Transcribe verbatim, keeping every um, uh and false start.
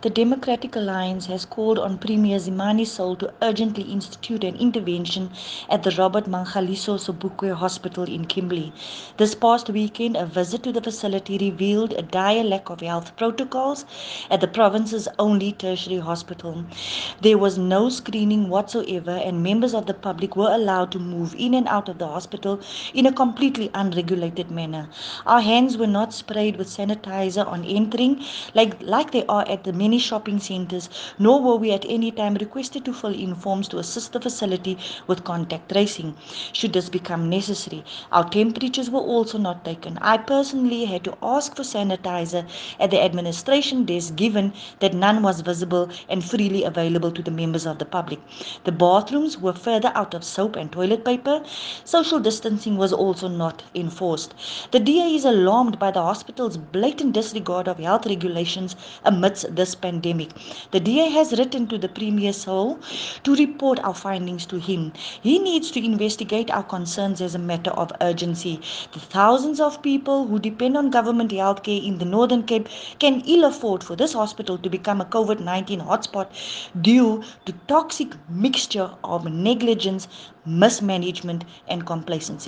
The Democratic Alliance has called on Premier Zimani Soul to urgently institute an intervention at the Robert Mangaliso Sobukwe Hospital in Kimberley. This past weekend, a visit to the facility revealed a dire lack of health protocols at the province's only tertiary hospital. There was no screening whatsoever, and members of the public were allowed to move in and out of the hospital in a completely unregulated manner. Our hands were not sprayed with sanitizer on entering, like, like they are at the many shopping centres, nor were we at any time requested to fill in forms to assist the facility with contact tracing, should this become necessary. Our temperatures were also not taken. I personally had to ask for sanitizer at the administration desk, given that none was visible and freely available to the members of the public. The bathrooms were further out of soap and toilet paper. Social distancing was also not enforced. The D A is alarmed by the hospital's blatant disregard of health regulations amidst this pandemic. The D A has written to the Premier Soul to report our findings to him. He needs to investigate our concerns as a matter of urgency. The thousands of people who depend on government health care in the Northern Cape can ill afford for this hospital to become a COVID nineteen hotspot due to toxic mixture of negligence, mismanagement and complacency.